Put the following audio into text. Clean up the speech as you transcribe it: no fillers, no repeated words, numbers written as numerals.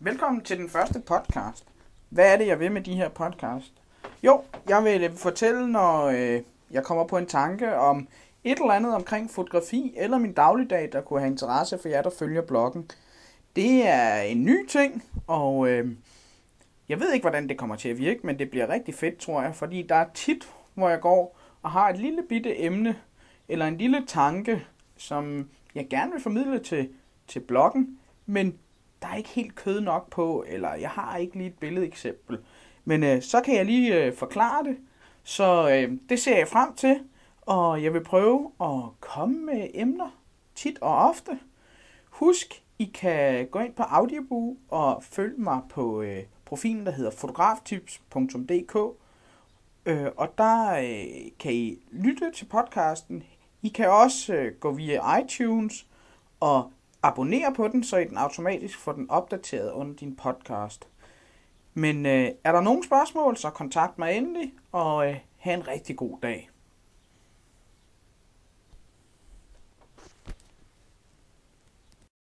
Velkommen til den første podcast. Hvad er det, jeg vil med de her podcast? Jo, jeg vil fortælle, når jeg kommer på en tanke om et eller andet omkring fotografi eller min dagligdag, der kunne have interesse for jer, der følger bloggen. Det er en ny ting, og jeg ved ikke, hvordan det kommer til at virke, men det bliver rigtig fedt, tror jeg, fordi der er tit, hvor jeg går og har et lille bitte emne eller en lille tanke, som jeg gerne vil formidle til bloggen, men der er ikke helt kød nok på, eller jeg har ikke lige et billedeksempel. Men så kan jeg lige forklare det, så det ser jeg frem til, og jeg vil prøve at komme med emner tit og ofte. Husk, I kan gå ind på Audioboo og følge mig på profilen, der hedder fotograftips.dk, og der kan I lytte til podcasten. I kan også gå via iTunes og abonnere på den, så I den automatisk får den opdateret under din podcast. Men er der nogle spørgsmål, så kontakt mig endelig, og have en rigtig god dag.